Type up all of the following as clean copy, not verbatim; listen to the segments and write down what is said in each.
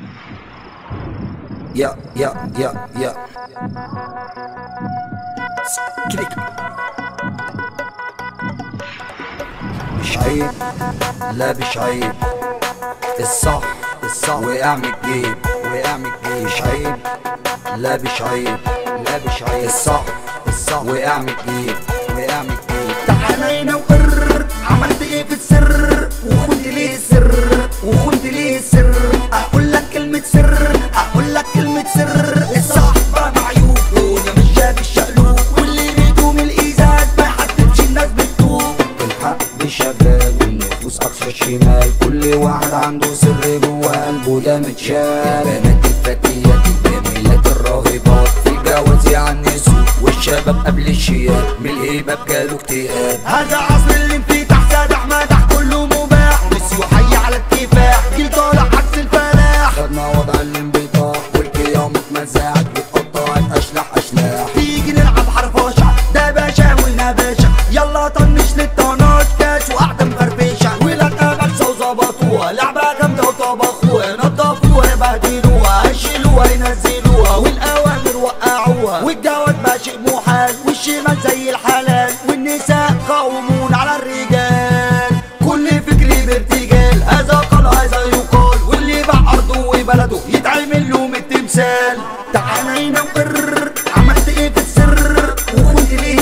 يا كليك. مش عيب، لا مش عيب، الصح وقع من الجيب. مش عيب، لا مش عيب، الصح وقع من الجيب. تعالى هنا وقر، عملت ايه في السر وخنت ليه السر، اقول لك كلمة سر، الصح بقى معيوب وانا مش شايف الشقلوب، واللي بيدوم الازاز ما يحددش الناس بتدوب. الحق شغال والنفوس اقصى الشمال، كل واحد عنده سر جوه قلبه ده متشال. البنات الفتيات الجميلات الراهبات في الجواز يعنسوا، والشباب قبل الشياب من الهيبة بجاله اكتئاب. هذا عصر الانفتاح، سادح مدح كله مباح، ميسي وحي على الكفاح، جيل طالع عكس الفلاح. خدنا وضع الانبطاح والقيام اتمزعت واتقطعت اشلاح. تيجي نلعب حرفاشة، ده باشا وهنا باشا، يلا طنش للطناش كاش وقعدة مفرفشة. ولاد بلسة وظبطوها، لعبة جامدة وطبخوها، نضفوها بهدلوها، هشلوها ينزلوها، والأوامر وقعوها، والجواز بقى شيء محال، والشمال زي الحلال، والنساء قومون على الرجال. كل فكري بارتجال، هذا قال هذا يقال، واللي باع أرضه وبلده يتعمل له من التمثال. تعالى هنا وقر، عملت ايه في السر وخنت ليه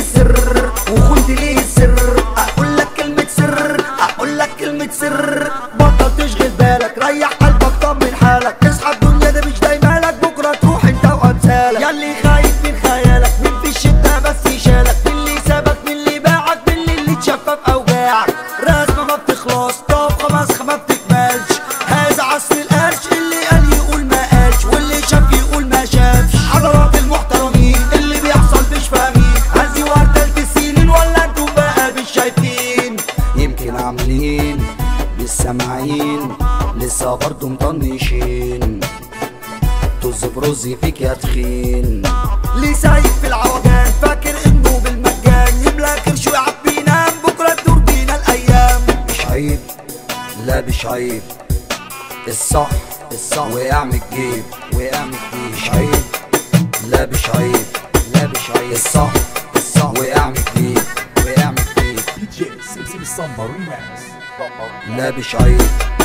السر، اقول لك كلمة سر، بطل تشغل بالك، ريح قلبك طمن حالك، اصحى الدنيا ده مش دايما لك، بكره تروح انت وامثالك. ياللي خايف من خيالك، من في الشدة بس يشالك، من اللي سابك، من اللي باعك، من اللي اتشفى بأوجاعك. رسمة ما بتخلص، طبخة مسخة ما بتكملش، هذا عصر القرش، اللي قال يقول ما قالش، واللي شاف يقول ما شافش. حضرات المحترمين اللي بيحصل مش فاهمين، هزي وردة السنين ولا انتوا بقى مش شايفين؟ يمكن عاملين بالسامعين لسه برضه مطنشين، طز برز فيك يا تخين. ليه سايق في العوجان فاكر انه بالمجان، يملى كرش ويعبي ينام، بكره تدور بينا الايام. مش عيب، لا مش عيب، الصح وقع من الجيب. مش عيب، لا مش عيب، الصح وقع من الجيب. DJ Sexy Samba Remix. لا مش عيب.